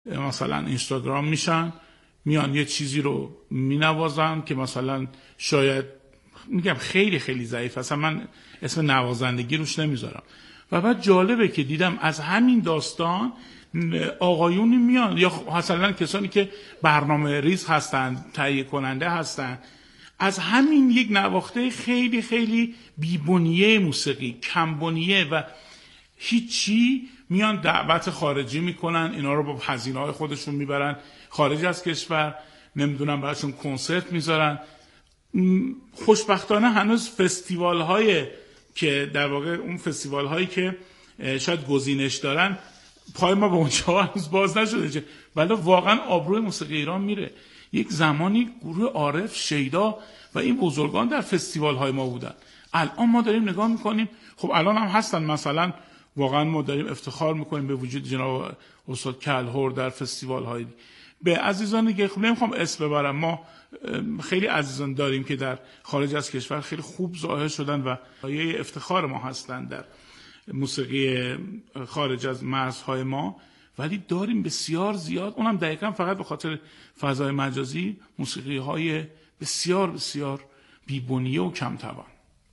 مثلا اینستاگرام میشن، میان یه چیزی رو مینوازن که مثلا شاید میگم خیلی خیلی ضعیف، اصلا من اسم نوازندگی روش نمیذارم. و بعد جالبه که دیدم از همین داستان آقایونی میان یا مثلا کسانی که برنامه ریز هستن، تهیه کننده هستن، از همین یک نواخته خیلی خیلی بیبنیه موسیقی، کمبنیه و هیچی، میان دعوت خارجی میکنن، اینا رو با هزینه‌های خودشون میبرن خارج از کشور، نمیدونم براشون کنسرت میذارن. خوشبختانه هنوز فستیوال های که در واقع اون فستیوال هایی که شاید گزینش دارن پای ما به اونجا هنوز باز نشده، ولی واقعا آبروی موسیقی ایران میره. یک زمانی گروه عارف، شیدا و این بزرگان در فستیوال های ما بودن. الان ما داریم نگاه میکنیم، خب الان هم هستن، مثلا واقعا ما داریم افتخار میکنیم به وجود جناب استاد کلهر در فستیوال های. به عزیزانی که خب نمیخوام اسم ببرم، ما خیلی عزیزان داریم که در خارج از کشور خیلی خوب ظاهر شدن و یه افتخار ما هستن در موسیقی خارج از مرزهای ما، ولی داریم بسیار زیاد، اونم دقیقا فقط به خاطر فضای مجازی، موسیقی های بسیار بسیار بیبنیه و کم توان.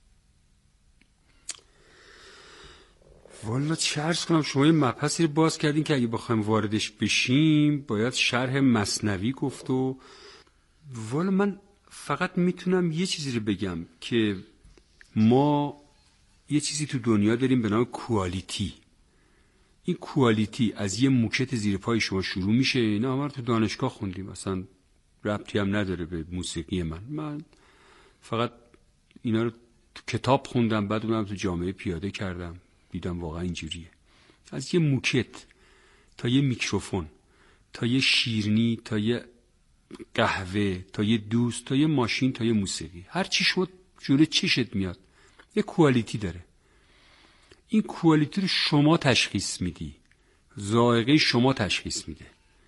والا چه عرض کنم، شما یه مبحثی رو باز کردین که اگه بخوایم واردش بشیم باید شرح مثنوی گفت. و والا من فقط میتونم یه چیزی رو بگم که ما یه چیزی تو دنیا داریم به نام کوالیتی. این کوالیتی از یه موکت زیر پای شما شروع میشه. اینا همه رو تو دانشگاه خوندیم، اصلا ربطی هم نداره به موسیقی من فقط اینا رو تو کتاب خوندم، بعد اونم تو جامعه پیاده کردم، دیدم واقعا اینجوریه. از یه موکت تا یه میکروفون، تا یه شیرینی، تا یه قهوه، تا یه دوست، تا یه ماشین، تا یه موسیقی، هر چی شد جلوی چشت میاد یه کوالیتی داره. این کوالیتی رو شما تشخیص میدی، ذائقه شما تشخیص میده.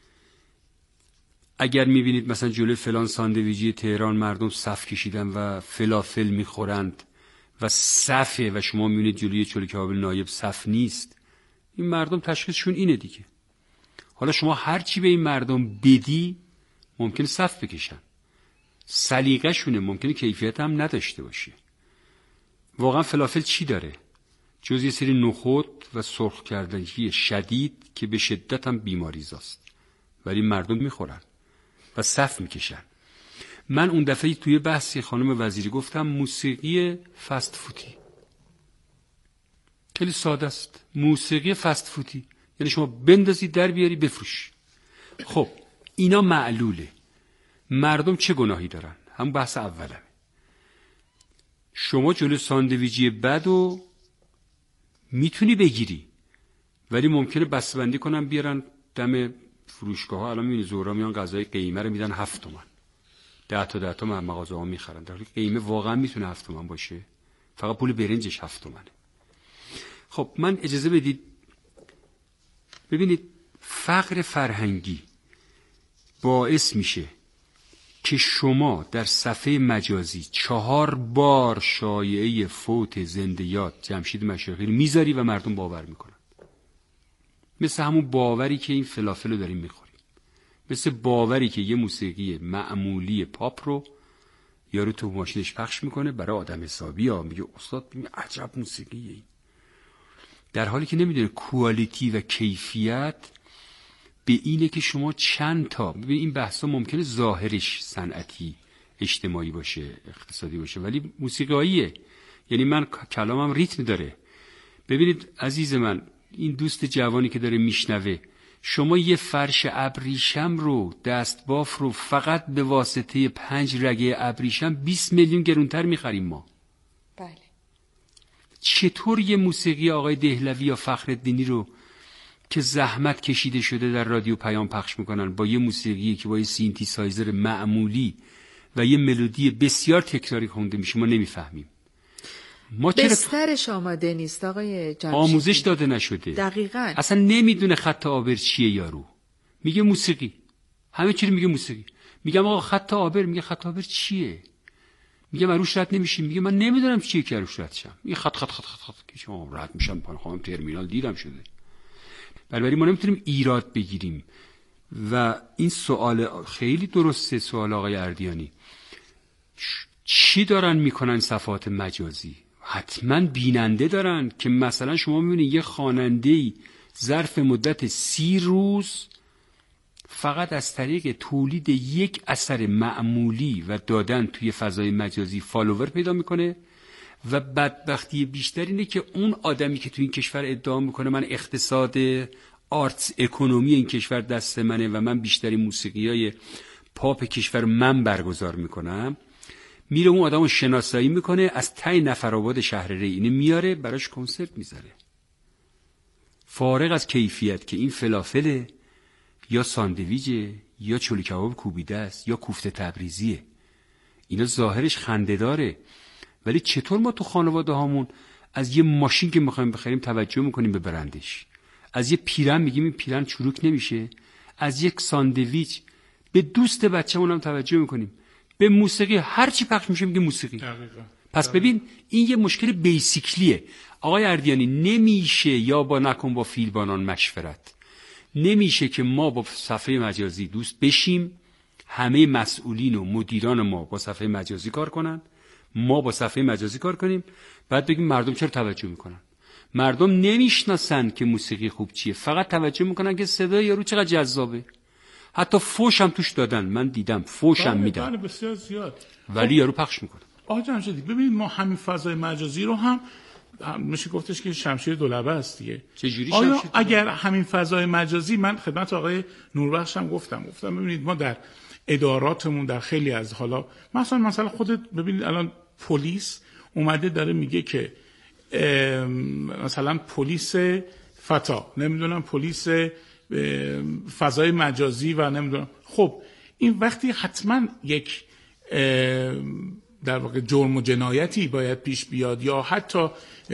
اگر میبینید مثلا جلوی فلان ساندویچی تهران مردم صف کشیدن و فلافل میخورند و صفه و شما میبینید جلوی چلو کباب نایب صف نیست، این مردم تشخیصشون اینه دیگه. حالا شما هر چی به این مردم بدی ممکنه صف بکشن، سلیقه شونه، ممکنه کیفیت هم نداشته باشه. واقعا فلافل چی داره جز یه سری نخود و سرخ کردگی شدید که به شدت هم بیماریزاست، ولی مردم میخورن و صف میکشن. من اون دفعه توی بحثی خانم وزیری گفتم موسیقی فست فودی خیلی ساده است. موسیقی فست فودی یعنی شما بندازی در بیاری بفروش. خب اینا معلوله. مردم چه گناهی دارن؟ هم بحث اولمه. شما جلو ساندویچی بدو میتونی بگیری، ولی ممکنه بسته‌بندی کنن بیارن دم فروشگاه ها. الان میبینی زورا میان غذای قیمه رو میدن 7 تومن، 10 تا مغازه ها میخرن، در حالی قیمه واقعا میتونه 7 تومن باشه، فقط پول برنجش 7 تومنه. خب من اجازه بدید ببینید، فقر فرهنگی باعث میشه که شما در صفحه مجازی 4 بار شایعه فوت زنده یاد جمشید مشایخی رو میذاری و مردم باور میکنن. مثل همون باوری که این فلافل رو داریم میخوریم، مثل باوری که یه موسیقی معمولی پاپ رو یارو تو ماشینش پخش میکنه برای آدم حسابی ها، میگه استاد عجب موسیقیه این، در حالی که نمیدونه کوالیتی و کیفیت به اینه که شما چند تا ببین. این بحثا ممکنه ظاهرش صنعتی اجتماعی باشه، اقتصادی باشه، ولی موسیقاییه. یعنی من کلامم ریتم داره. ببینید عزیز من، این دوست جوانی که داره میشنوه، شما یه فرش ابریشم رو، دست باف رو، فقط به واسطه 5 رگه ابریشم 20 میلیون گرونتر میخریم ما. بله. چطور یه موسیقی آقای دهلوی یا فخرالدینی رو که زحمت کشیده شده در رادیو پیام پخش میکنن با یه موسیقی که با یه سینتیسایزر معمولی و یه ملودی بسیار تکراری خونده میشه ما نمیفهمیم؟ ما چرا بسترش آماده نیست آقای جمشیدی، آموزش داده نشده. دقیقاً. اصلا نمیدونه خط آبر چیه. یارو میگه موسیقی، همه چی رو میگه موسیقی. میگم آقا خط آبر، میگه خط آبر چیه؟ میگه من روش رد نمیشیم. میگه من نمیدونم چیه که روش رد شم. این خط خط خط خط خط که شما رد میشم خودم ترمینال دیدم شده. بنابراین ما نمیتونیم ایراد بگیریم. و این سوال خیلی درسته، سوال آقای اردیانی. چی دارن میکنن صفحات مجازی؟ حتما بیننده دارن که مثلا شما میبینید یه خواننده‌ای ظرف مدت 30 روز فقط از طریق تولید یک اثر معمولی و دادن توی فضای مجازی فالوور پیدا میکنه و بدبختی بیشتر اینه که اون آدمی که توی این کشور ادعا میکنه من اقتصاد آرتس اکونومی این کشور دست منه و من بیشتری موسیقیای پاپ کشور من برگزار میکنم، میره اون آدمو شناسایی میکنه، از ته نفرآباد شهر ری اینو میاره براش کنسرت میذاره، فارغ از کیفیت که این فلافله یا ساندویجه یا چلو کباب کوبیده است یا کوفته تبریزیه. اینا ظاهرش خنده‌داره، ولی چطور ما تو خانواده هامون از یه ماشین که میخوایم بخریم توجه میکنیم به برندش، از یه پیرن میگیم این پیرن چروک نمیشه، از یک ساندویچ به دوست بچه‌مون هم توجه میکنیم، به موسیقی هر چی پخش میشه میگه موسیقی. دقیقاً. پس ببین این یه مشکل بیسیکلیه. آقای اردیانی نمیشه یا با فیلبانان مشورت، نمیشه که ما با صفحه مجازی دوست بشیم، همه مسئولین و مدیران ما با صفحه مجازی کار کنن، ما با صفحه مجازی کار کنیم، بعد بگیم مردم چرا توجه میکنن. مردم نمیشناسن که موسیقی خوب چیه، فقط توجه میکنن که صدای یارو چقدر جذابه. حتی فوش هم توش دادن، من دیدم فوش هم میدن، بسیار زیاد، ولی یارو پخش میکنه. آقا جمشیدی ببینید ما همین فضای مجازی رو هم میشه گفتش که شمشیر دولبه است دیگه. چجوری آیا شمشیر؟ اگر همین فضای مجازی، من خدمت آقای نوربخش هم گفتم ببینید ما در اداراتمون در خیلی از حالا مثلا خودت ببینید الان پلیس اومده داره میگه که مثلا پلیس فتا، نمیدونم پلیس فضای مجازی و نمیدونم. خب این وقتی حتما یک در واقع جرم و جنایتی باید پیش بیاد یا حتی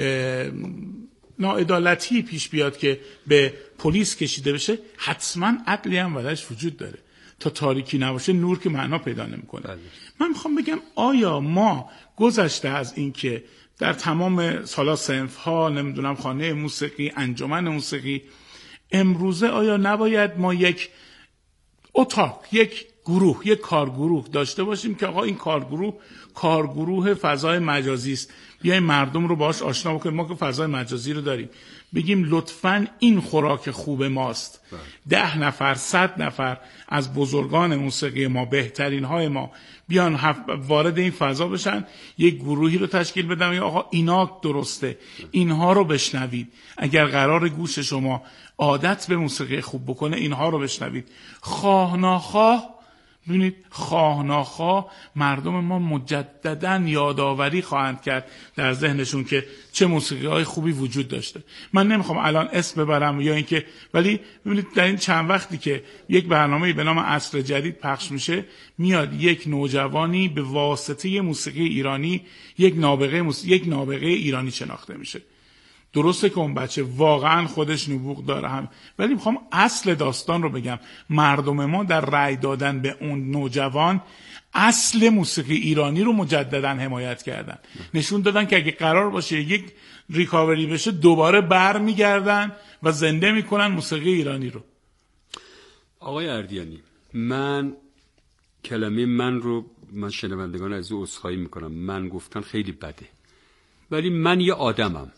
ناعدالتی پیش بیاد که به پلیس کشیده بشه، حتما عدلی هم ودش وجود داره. تا تاریکی نباشه نور که معنا پیدا نمیکنه. من میخوام بگم آیا ما گذشته از این که در تمام سالا صنف‌ها نمیدونم خانه موسیقی، انجمن موسیقی، امروزه آیا نباید ما یک اتاق، یک گروه، یک کارگروه داشته باشیم که آقا این کارگروه فضای مجازی است، بیایم مردم رو باهاش آشنا بکنیم. ما که فضای مجازی رو داریم، بگیم لطفاً این خوراک خوب ماست، 10 نفر 100 نفر از بزرگان موسیقی ما، بهترین های ما بیان وارد این فضا بشن، یک گروهی رو تشکیل بدن یا آقا اینا درسته، اینها رو بشنوید، اگر قرار گوش شما عادت به موسیقی خوب بکنه اینها رو بشنوید. خواه ناخواه ببینید، خواه ناخواه مردم ما مجدداً یادآوری خواهند کرد در ذهنشون که چه موسیقی های خوبی وجود داشته. من نمیخوام الان اسم ببرم یا اینکه، ولی ببینید در این چند وقتی که یک برنامه‌ای به نام عصر جدید پخش میشه، میاد یک نوجوانی به واسطه موسیقی ایرانی یک نابغه ایرانی شناخته میشه. درسته که اون بچه واقعا خودش نبوغ داره هم، ولی میخوام اصل داستان رو بگم. مردم ما در رأی دادن به اون نوجوان اصل موسیقی ایرانی رو مجددا حمایت کردن، نشون دادن که اگه قرار باشه یک ریکاوری بشه دوباره بر میگردن و زنده میکنن موسیقی ایرانی رو. آقای اردیانی، من کلمه من شنوندگان از او عذرخواهی میکنم، من گفتن خیلی بده، ولی من یه آدمم،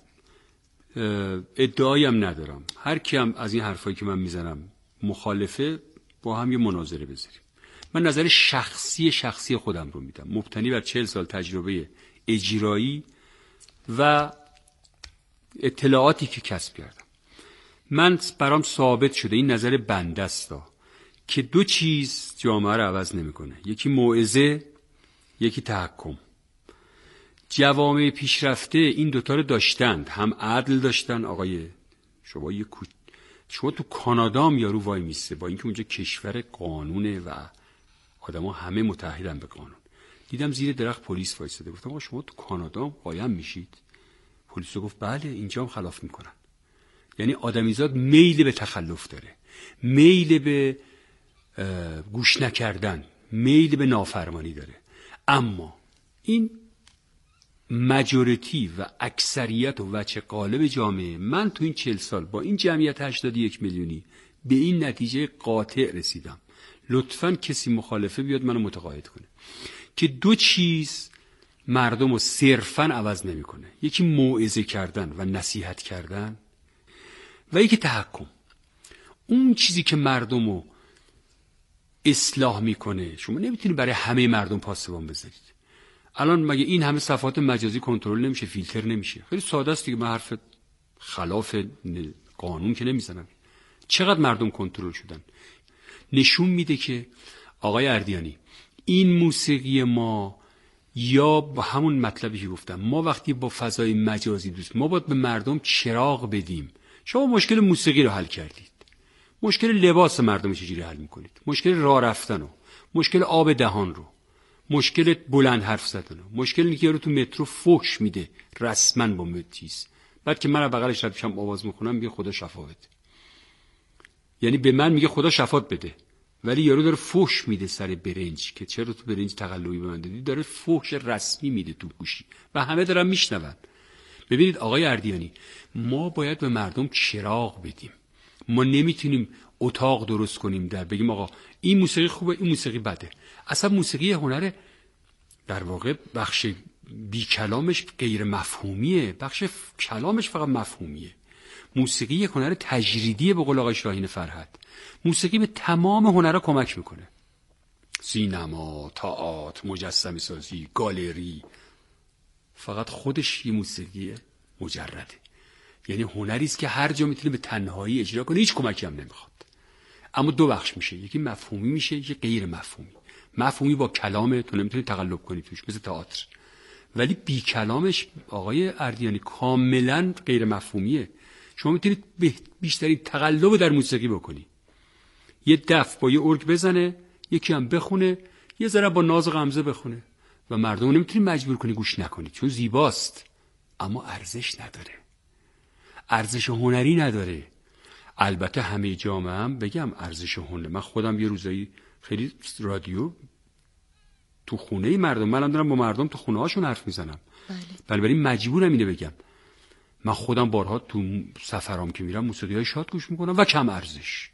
ادعایی هم ندارم. هر کی هم از این حرفایی که من میزنم مخالفه، با هم یه مناظره بذاریم. من نظر شخصی خودم رو میدم، مبتنی بر 40 سال تجربه اجرایی و اطلاعاتی که کسب کردم. من برام ثابت شده، این نظر بنده است، که 2 چیز جامعه رو عوض نمیکنه، یکی موعظه، یکی تحکم. جوامع پیشرفته این دوتا رو داشتند، هم عدل داشتن. آقای شما تو کانادا هم یارو وای میسته، با اینکه اونجا کشور قانونه و آدما همه متحدن به قانون. دیدم زیر درخت پلیس وایساده، گفتم آقا شما تو کانادا هم قایم میشید؟ پلیس گفت بله، اینجا هم خلاف میکنن. یعنی آدمیزاد میل به تخلف داره، میل به گوش نکردن، میل به نافرمانی داره. اما این مجوریتی و اکثریت و وجه غالب جامعه، من تو این 40 سال با این جمعیت 81 میلیونی به این نتیجه قاطع رسیدم، لطفاً کسی مخالفه بیاد منو متقاعد کنه که دو چیز مردم رو صرفاً عوض نمیکنه، یکی موعظه کردن و نصیحت کردن و یکی تحکم. اون چیزی که مردم رو اصلاح میکنه شما نمیتونید برای همه مردم پاسبان بذارید. الان مگه این همه صفحات مجازی کنترل نمیشه، فیلتر نمیشه؟ خیلی ساده است دیگه، من حرف خلاف قانون که نمیزنم. چقدر مردم کنترل شدن؟ نشون میده که آقای اردیانی این موسیقی ما، یا با همون مطلبی که گفتم، ما وقتی با فضای مجازی دوست، ما باید به مردم چراغ بدیم. شما مشکل موسیقی رو حل کردید، مشکل لباس مردم چجوری حل میکنید؟ مشکل راه رفتن رو، مشکل آب دهان رو، مشکل بلند حرف زدن رو، مشکل اینکه یارو تو مترو فحش میده رسما با متیز، بعد که من بغلش رد میشم آواز میخونم میگه خدا شفا بده. یعنی به من میگه خدا شفات بده، ولی یارو داره فحش میده سر برنج که چرا تو برنج تقلبی به من دادی، داره فحش رسمی میده تو گوشی و همه دارن میشنون. ببینید آقای اردیانی، ما باید به مردم چراغ بدیم. ما نمیتونیم اتاق درست کنیم در بگیم آقا این موسیقی خوبه این موسیقی بده. اصلا موسیقی هنره در واقع بخش بی کلامش غیر مفهومیه، بخش کلامش فقط مفهومیه. موسیقی یک هنر تجریدیه به قول آقای شاهین فرهد. موسیقی به تمام هنرها کمک میکنه، سینما، تئاتر، مجسمه سازی، گالری. فقط خودش یه موسیقی مجرده، یعنی هنری است که هر جا میتونه به تنهایی اجرا کنه، هیچ کمکی هم نمیخواد. اما دو بخش میشه، یکی مفهومی میشه یکی غیر مفهومی. مفهومی با کلامه، تو نمیتونی تقلب کنی توش مثل تئاتر، ولی بی کلامش آقای اردیانی کاملا غیر مفهومیه. شما میتونید بیشترین تقلب در موسیقی بکنی، یه دف با یه ارگ بزنه، یکی هم بخونه، یه ذره با ناز و غمزه بخونه و مردم نمیتونی مجبور کنی گوش نکنی، چون زیباست اما ارزش نداره، ارزش هنری نداره. البته همه جامعه هم بگم ارزش هنر. من خودم یه روزایی خیلی رادیو تو خونه مردم، منم دارم با مردم تو خونه هاشون حرف میزنم، بنابراین مجبورم اینو بگم. من خودم بارها تو سفرام که میرم موسیقی‌های شاد گوش میکنم و کم ارزش.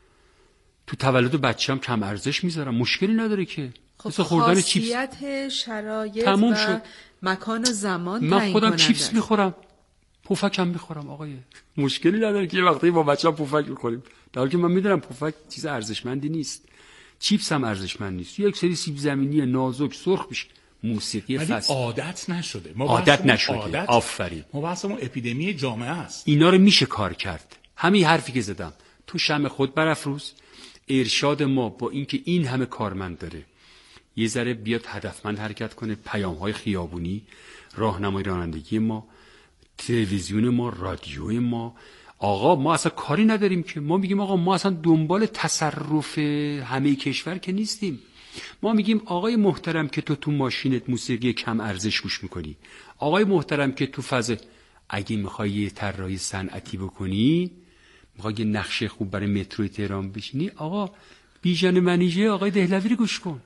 تو تولد بچه‌م کم ارزش میذارم، مشکلی نداره که. خب خاصیت شرایط و شد. مکان و زمان من خودم چیپس میخورم، پفکم میخورم آقای، مشکلی نداره که وقتی با بچه‌م پفک میخوریم، در حالی که من میدونم پفک چیز ارزشمندی نیست، چیپس هم ارزشمند نیست. یک سری سیب زمینی نازک سرخ میشه. موسیقی فصل عادت نشده. عادت نشده. آفرین. ما بحثمون اپیدمی جامعه است. اینا رو میشه کار کرد. همین حرفی که زدم، تو شمع خود برافروز. ارشاد ما با اینکه این همه کارمند داره، یه ذره بیاد هدفمند حرکت کنه. پیام‌های خیابونی، راهنمای رانندگی ما، تلویزیون ما، رادیوی ما. آقا ما اصلا کاری نداریم که، ما میگیم آقا ما اصلا دنبال تصرف همه کشور که نیستیم. ما میگیم آقای محترم که تو ماشینت موسیقی کم ارزش گوش میکنی، آقای محترم که تو فضا اگه میخوای یه طراحی صنعتی بکنی، میخوای یه نقشه خوب برای مترو تهران بشینی، آقا بیژن منیژه آقای دهلوی رو گوش کن،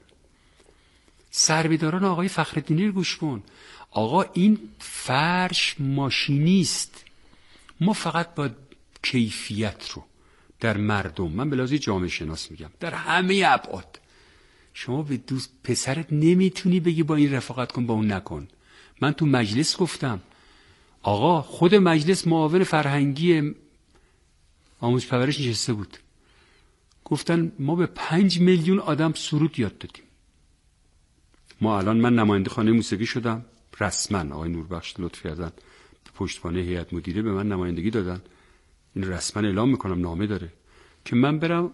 سربیداران آقای فخرالدینی رو گوش کن. آقا این فرش ماشینیست. ما فقط با کیفیت رو در مردم، من به لحاظ جامعه شناس میگم، در همه ابعاد، شما به دوست پسرت نمیتونی بگی با این رفاقت کن با اون نکن. من تو مجلس گفتم، آقا خود مجلس معاون فرهنگی آموزش پرورش نشسته بود، گفتن ما به 5 میلیون آدم سرود یاد دادیم. ما الان من نماینده خانه موسیقی شدم رسما، آقای نوربخش لطف کردن پشتوانه هیئت مدیره به من نمایندگی دادن، این رسما اعلام میکنم، نامه داره که من برم.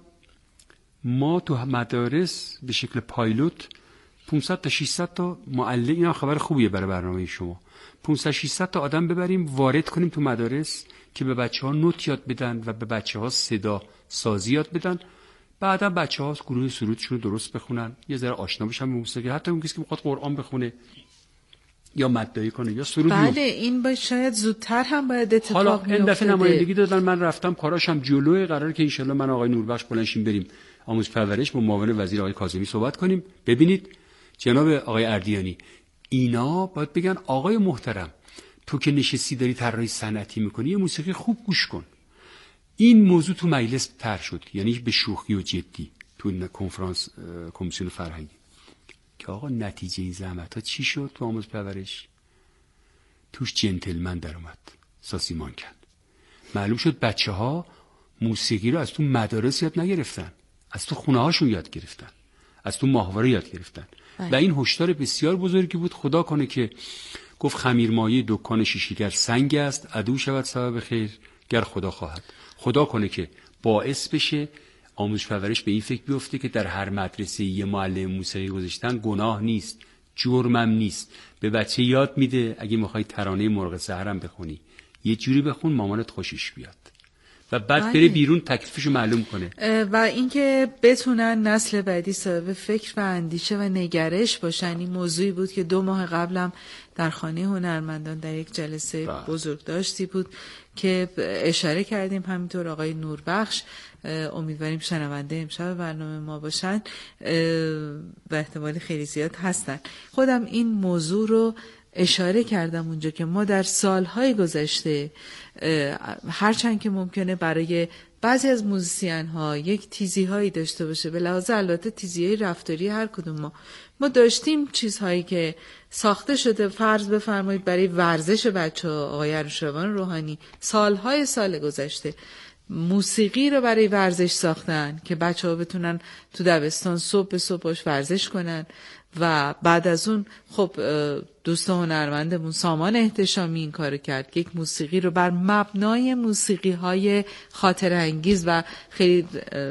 ما تو مدارس به شکل پایلوت 500 تا 600 تا معلم، اینا خبر خوبیه برای برنامه شما، 500 600 تا آدم ببریم وارد کنیم تو مدارس که به بچه‌ها نوت یاد بدن و به بچه‌ها صدا سازی یاد بدن. بعدا بچه‌ها گروه سرودشون رو درست بخونن، یه ذره آشنا بشن به موسیقی. حتی اون کسی که می‌خواد قرآن بخونه یا مدعی کنه یا سرود، بله این شاید زودتر هم باید اتفاق حالا بیفته. این دفعه نمایندگی دادن، من رفتم، کاراشم جلوی، قراره که انشالله من آقای نوربخش بلنشیم بریم آموزش پرورش با معاون وزیر آقای کاظمی صحبت کنیم. ببینید جناب آقای اردیانی، اینا باید بگن آقای محترم تو که نشستی داری طراحی صنعتی میکنی، یه موسیقی خوب گوش کن. این موضوع تو مجلس طرح شد، یعنی به شوخی و جدی تو کنفرانس کمیسیون فرهنگی، که آقا نتیجه این زحمت‌ها چی شد تو آموزش پرورش؟ توش جنتلمن در اومد، ساسیمان کرد. معلوم شد بچه‌ها موسیقی رو از تو مدارس یاد نگرفتن، از تو خونه‌هاشون یاد گرفتن، از تو ماهواره یاد گرفتن. و این هشدار بسیار بزرگی بود. خدا کنه که گفت خمیرمایه دکان شیشه‌گر سنگ است، عدو شود سبب خیر گر خدا خواهد. خدا کنه که باعث بشه آموزش پرورش به این فکر بیفته که در هر مدرسه یه معلم موسیقی گذاشتن گناه نیست، جرمم نیست. به بچه یاد میده اگه میخوای ترانه مرغ سحرم بخونی یه جوری بخون مامانت خوشش بیاد، و بعد بره بیرون تکلیفشو معلوم کنه. و اینکه بتونن نسل بعدی صاحب فکر و اندیشه و نگرش باشن. این موضوعی بود که 2 ماه قبلم در خانه هنرمندان در یک جلسه بزرگ داشتی بود که اشاره کردیم. همینطور آقای نوربخش، امیدواریم شنونده امشب برنامه ما باشن و احتمال خیلی زیاد هستن. خودم این موضوع رو اشاره کردم اونجا که ما در سالهای گذشته هرچند که ممکنه برای بعضی از موزیسین ها یک تیزی هایی داشته باشه، به لحاظ البته تیزی های رفتاری هر کدوم ما داشتیم چیزهایی که ساخته شده، فرض بفرمایید برای ورزش بچه ها آقای انوشیروان روحانی سالهای سال گذشته موسیقی رو برای ورزش ساختن که بچه ها بتونن تو دبستان صبح به صبح باش ورزش کنن. و بعد از اون خب دوست هنرمندمون سامان احتشامی این کارو کرد که یک موسیقی رو بر مبنای موسیقی های خاطر انگیز و خیلی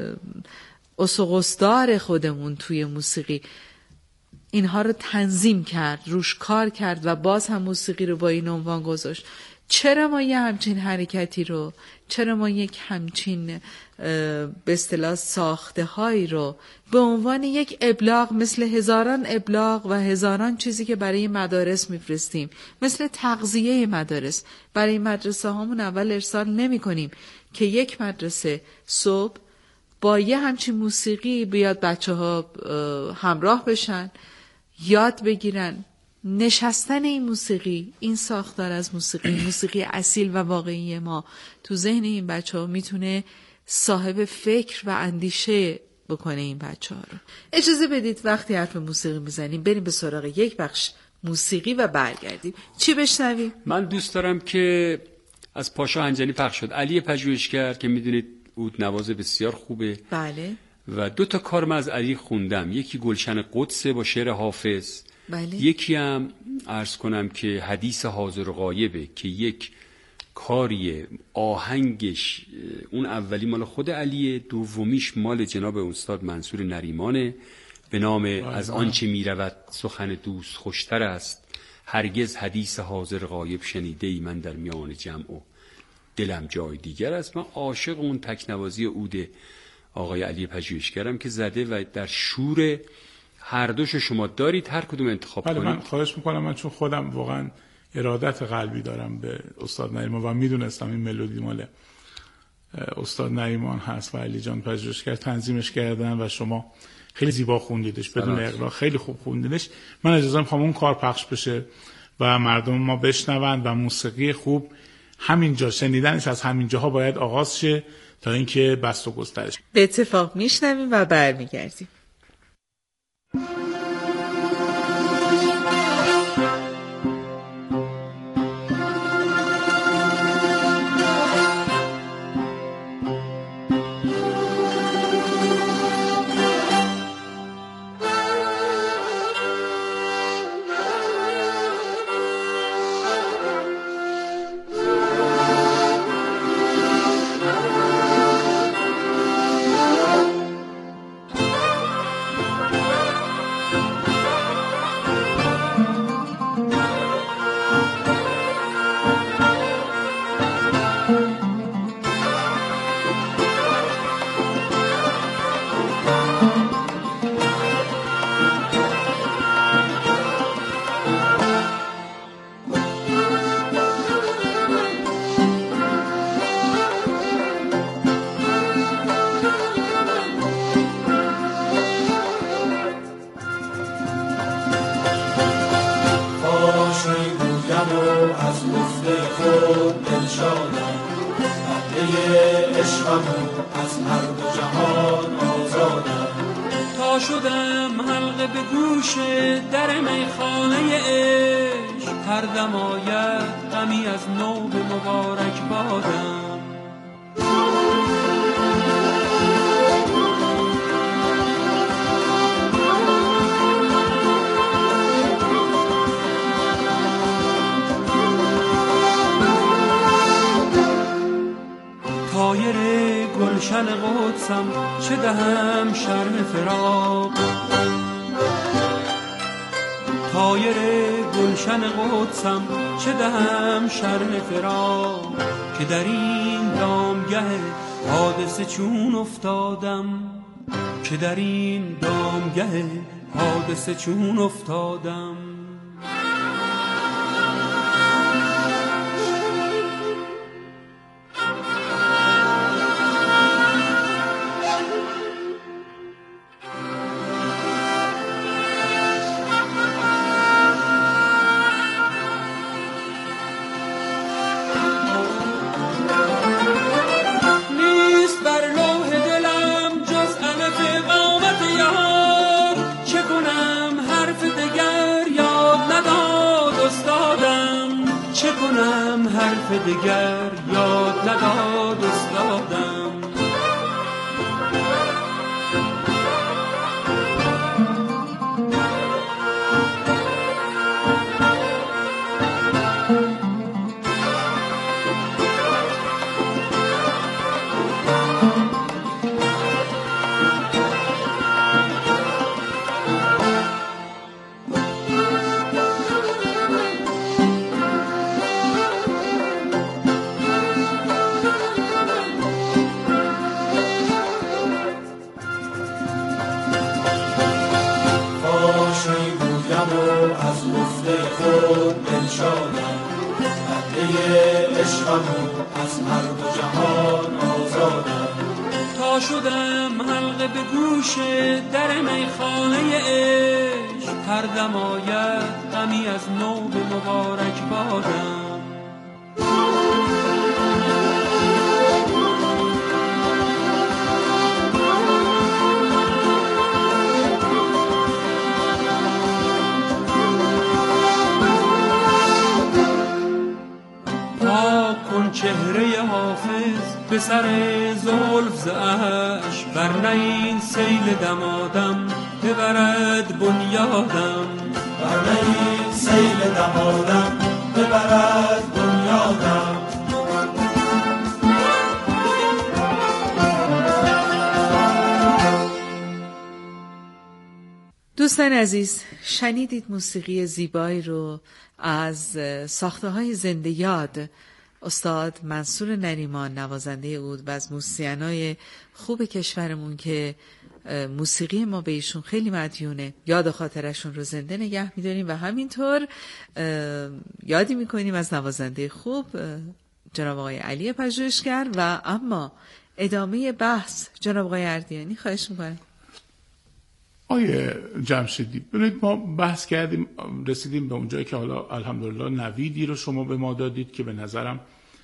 اسقسدار خودمون توی موسیقی اینها رو تنظیم کرد، روش کار کرد و باز هم موسیقی رو با این عنوان گذاشت. چرا ما یه همچین حرکتی رو، چرا ما یک همچین به اصطلاح ساخته هایی رو به عنوان یک ابلاغ مثل هزاران ابلاغ و هزاران چیزی که برای مدارس میفرستیم، مثل تغذیه مدارس برای مدرسه هامون اول ارسال نمی کنیم که یک مدرسه صبح با یه همچین موسیقی بیاد بچه ها همراه بشن، یاد بگیرن. نشستن این موسیقی، این ساختار از موسیقی اصیل و واقعی ما تو ذهن این بچه ها میتونه صاحب فکر و اندیشه بکنه این بچه ها رو. اجازه بدید وقتی حرف موسیقی میزنیم بریم به سراغ یک بخش موسیقی و برگردیم. چی بشنویم؟ من دوست دارم که از پاشا هنجانی پخش شد، علی پژوهشگر که میدونید عود نواز بسیار خوبه. بله. و 2 کار من از علی خوندم، یکی گلشن قدسه با شعر حافظ، بله. یکی هم عرض کنم که حدیث حاضر غایبه که یک کاریه، آهنگش اون اولی مال خود علیه، دومیش مال جناب استاد منصور نریمانه به نام از آنچه میرود سخن دوست خوشتر است، هرگز حدیث حاضر غایب شنیده ای من در میان جمع و دلم جای دیگر است. من عاشق اون تکنوازی عود آقای علی پژوهشگرم که زده و در شور هر دوش شما دارید، هر کدوم انتخاب کنید. من خواهش میکنم، من چون خودم واقعا ارادت قلبی دارم به استاد نریمان و میدونستم این ملودی مال استاد نریمان هست و علی جان پژوهشگر تنظیمش کردن و شما خیلی زیبا خوندیدش بدون اغراق، خیلی خوب خوندیدش. من اجازه میخوام اون کار پخش بشه و مردم ما بشنون و موسیقی خوب همینجا شنیدنش از همین جاها باید آغاز شه تا اینکه بست و گسترش. به اتفاق میشنویم و برمیگردیم. تا شدم حلقه به گوش در میخانه عشق، هر دم آید غمی از نو به مبارک بادم. طایر گلشن قدسم چه دهم شرح فراق، طایر گلشن قدسم چه دهم شرح فراق، که در این دامگه حادثه چون افتادم، که در این دامگه حادثه چون افتادم. حرف دیگر یاد نداد استادم. از هر دو جهان آزادم. تا شدم حلقه به گوش در میخانه عشق، هر دم آید غمی از نو به مبارک بادم. چهره حافظ به سر زلف زعش، ورنه این سیل دمادم ببرد بنیادم، ورنه این سیل دمادم ببرد بنیادم. دوستان عزیز، شنیدید موسیقی زیبایی رو از ساخته‌های زنده یاد استاد منصور نریمان نوازنده عود و از موسیقیانای خوب کشورمون که موسیقی ما به ایشون خیلی مدیونه، یاد و خاطرشون رو زنده نگه می‌داریم و همینطور یادی می‌کنیم از نوازنده خوب جناب آقای علی پژوهشگر. و اما ادامه بحث جناب آقای اردیانی، خواهش می‌کنم. آیه جمشیدی، ببینید ما بحث کردیم رسیدیم به اونجایی که حالا الحمدلله نویدی رو شما به ما دادید که به نظرم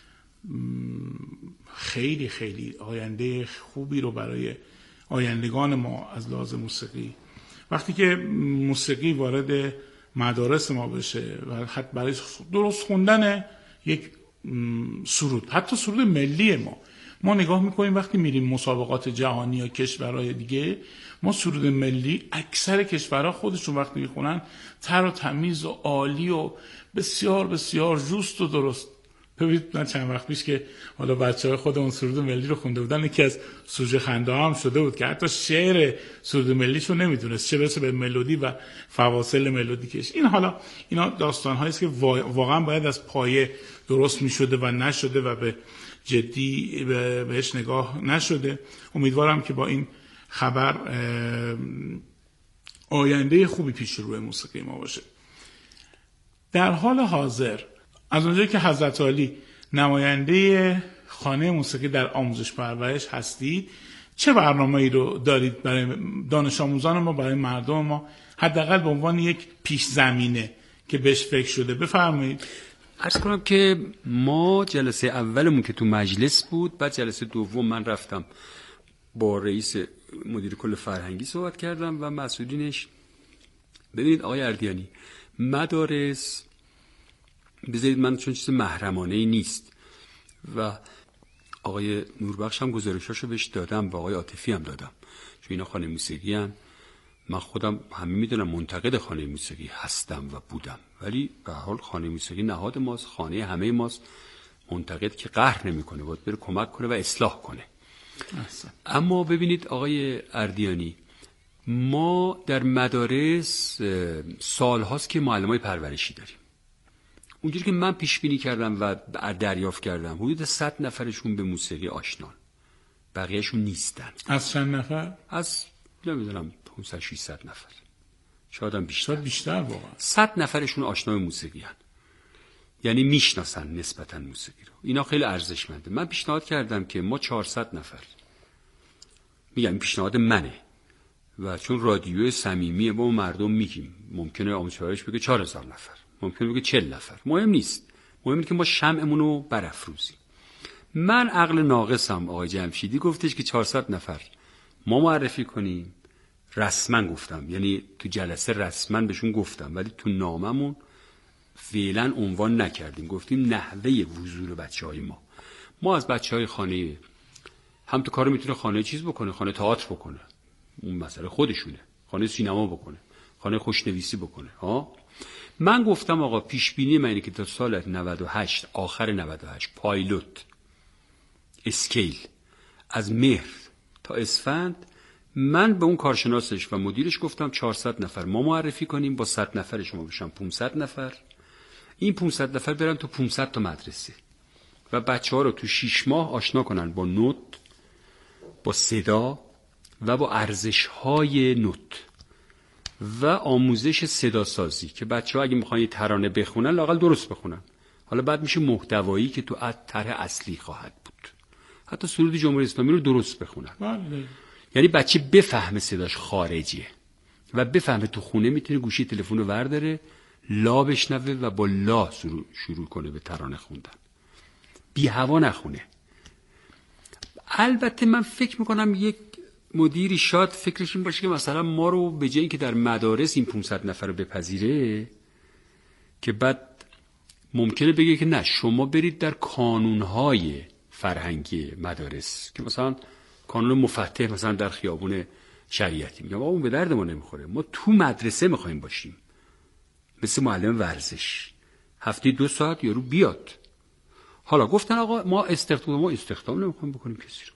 خیلی خیلی آینده خوبی رو برای آیندگان ما از لحاظ موسیقی، وقتی که موسیقی وارد مدارس ما بشه و حتی برای درست خوندن یک سرود، حتی سرود ملی ما نگاه میکنیم وقتی میریم مسابقات جهانی یا کشورهای دیگه، ما سرود ملی اکثر کشورها خودشون وقتی میخونن تر و تمیز و عالی و بسیار بسیار جوست و درست. ببینید من چند وقت پیش که حالا بچه‌های خودمون سرود ملی رو خونده بودن، یکی از سوژه خنده هم شده بود که حتی شعر سرود ملیشو نمیدونست، چه برسه به ملودی و فواصل ملودیکش. اینا داستان‌هایی است که واقعا باید از پایه درست میشده و نشده و به جدی بهش نگاه نشده. امیدوارم که با این خبر آینده خوبی پیش روی موسیقی ما باشه. در حال حاضر از اونجایی که حضرت عالی نماینده خانه موسیقی در آموزش پرورش هستید، چه برنامه‌ای رو دارید برای دانش آموزان ما، برای مردم ما، حداقل به عنوان یک پیش زمینه که بهش فکر شده؟ بفرمایید. عرض کنم که ما جلسه اولمون که تو مجلس بود، بعد جلسه دوم من رفتم با رئیس مدیر کل فرهنگی صحبت کردم و مسئولینش. ببینید آقای اردیانی، مدارس بذارید من چون چیز محرمانه‌ای نیست و آقای نوربخش هم گزارشاشو بهش دادم و آقای عاطفی هم دادم، چون اینا خانه موسیقی هن. من خودم همه میدونم منتقد خانه موسیقی هستم و بودم، ولی به حال خانه موسیقی نهاد ماست، خانه همه ماست. منتقد که قهر نمیکنه، باید بره کمک کنه و اصلاح کنه. اما ببینید آقای اردیانی، ما در مدارس سالهاست که معلمای پرورشی داریم. اونجوری که من پیش بینی کردم و دریافت کردم حدود 100 نفرشون به موسیقی آشنان، بقیهشون نیستن. از چند نفر؟ از نمیدونم 500 600 نفر، شاید هم بیشتر. بیشتر واقعا. 100 نفرشون آشنای موسیقی هن. یعنی میشناسن نسبتا موسیقی رو. اینا خیلی ارزشمنده. من پیشنهاد کردم که ما 400 نفر، میگم پیشنهاد منه و چون رادیو صمیمیه با مردم میگیم، ممکنه آموزشش بگه 4000 نفر، ممکنه بگه 40 نفر، مهم نیست. مهم اینه که ما شمعمون رو برافروزیم. من عقل ناقصم، آقای جمشیدی گفتش که 400 نفر ما معرفی کنیم. رسما گفتم، یعنی تو جلسه رسما بهشون گفتم، ولی تو ناممون فعلا عنوان نکردیم. گفتیم نحوه حضور بچهای ما از بچهای خانه هم تو کارو میتونه خانه چیز بکنه، خانه تئاتر بکنه، اون مسئله خودشونه، خانه سینما بکنه، خانه خوشنویسی بکنه. من گفتم آقا پیش بینی من اینه که تا سال 98 آخر 98 پایلوت اسکیل از مهر تا اسفند من به اون کارشناسش و مدیرش گفتم 400 نفر ما معرفی کنیم، با 100 نفر شما بشن 500 نفر. این 500 نفر برن تو 500 تا مدرسه و بچه‌ها رو تو 6 ماه آشنا کنن با نوت، با صدا و با ارزش‌های نوت و آموزش صدا سازی که بچه‌ها اگه می‌خوان یه ترانه بخونن لااقل درست بخونن. حالا بعد میشه محتوایی که تو طرح اصلی خواهد بود. حتی سرود جمهوری اسلامی رو درست بخونن. یعنی بچه بفهمه صداش خارجیه و بفهمه تو خونه میتونه گوشی تلفن رو ورداره، لا بشنوه و با لا شروع کنه به ترانه خوندن، بی هوا نخونه. البته من فکر میکنم یک مدیری شاید فکرش این باشه که مثلا ما رو به جای اینکه در مدارس این 500 نفر رو بپذیره، که بعد ممکنه بگه که نه شما برید در کانونهای فرهنگی مدارس، که مثلا کانون مفتح مثلا در خیابون شریعتی. میگم اون به درد ما نمیخوره، ما تو مدرسه میخوایم باشیم، مثل معلم ورزش هفته 2 ساعت یارو بیاد. حالا گفتن آقا ما استخدام نمیخوایم بکنیم کسی رو،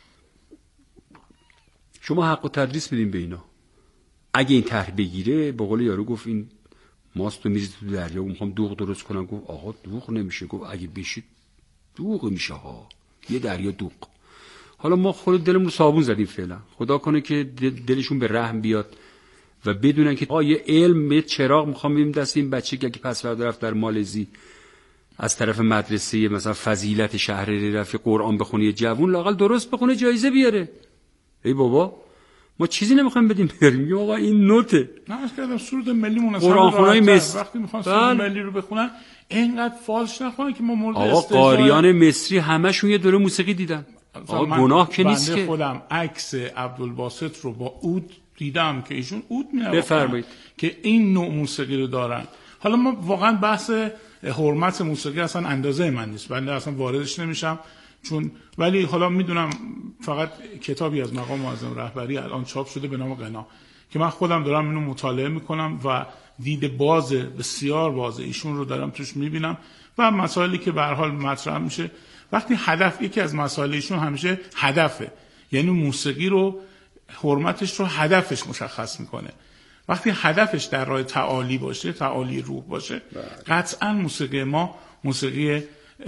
شما حق و تدریس بدین به اینا. اگه این طرح بگیره، به قول یارو گفت این ماست رو میریزید تو دریا، میخوام دوغ درست کنم. گفت آقا دوغ نمیشه. گفت اگه بشید دوغ میشه ها، یه دریا دوغ. حالا ما خود دلمون رو صابون زدیم فعلا، خدا کنه که دلشون به رحم بیاد و بدونن که یه علم، یه چراغ میخوام بدیم دست این بچه که پسورده رفت در مالزی از طرف مدرسه مثلا فضیلت شهر رفت قرآن بخونه، یه جوون لااقل درست بخونه جایزه بیاره. ای بابا ما چیزی نمیخوایم بدیم بریم، میگم آقا این نوته. نه اصلا سرود ملی مون اصلا قرآن خونای مصر وقتی میخوان سرود ملی رو بخونن اینقدر فالش نخونن که ما مورد آقا قاریان مصری همشون یه دوره موسیقی دیدن. آقا گناه که نیست که. خودم عکس عبدالباسط رو با عود دیدم که ایشون عود می‌نوازن، بفرمایید، که این نوع موسیقی رو دارن. حالا ما واقعا بحث حرمت موسیقی اصلا اندازه من نیست، بنده اصلا واردش نمیشم، چون ولی حالا میدونم فقط کتابی از مقام معظم رهبری الان چاپ شده به نام غنا که من خودم دارم اینو مطالعه میکنم و دید باز بسیار باز ایشون رو دارم توش میبینم و مسائلی که به هر حال مطرح میشه. وقتی هدف، یکی از مسائل ایشون همیشه هدفه، یعنی موسیقی رو حرمتش رو هدفش مشخص میکنه. وقتی هدفش در راه تعالی باشه، تعالی روح باشه، قطعا موسیقی ما موسیقی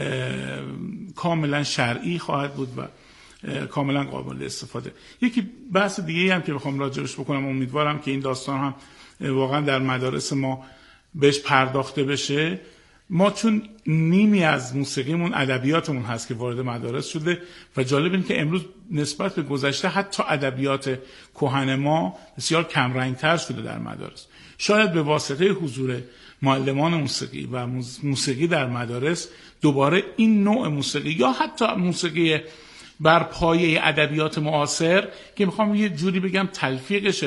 کاملا شرعی خواهد بود و کاملا قابل استفاده. یکی بحث دیگه هم که بخوام راجعش بکنم، امیدوارم که این داستان هم واقعا در مدارس ما بهش پرداخته بشه. ما چون نیمی از موسیقیمون ادبیاتمون هست که وارد مدارس شده و جالب این که امروز نسبت به گذشته حتی ادبیات کهن ما بسیار کم رنگ‌تر شده در مدارس. شاید به واسطه حضور معلمان موسیقی و موسیقی در مدارس دوباره این نوع موسیقی یا حتی موسیقی بر پایه ادبیات معاصر که میخوام یه جوری بگم تلفیقشه